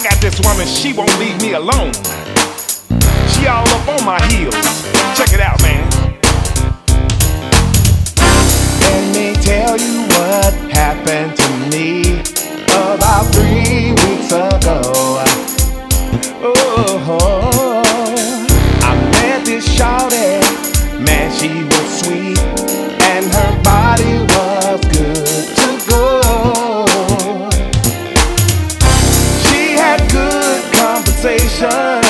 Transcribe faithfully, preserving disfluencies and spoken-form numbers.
got this woman, she won't leave me alone. She all up on my heels. Check it out, man. Let me tell you what happened to me about three weeks ago. Oh, I met this shawty, man, she was sweet, and her body was good to go. She had good conversation,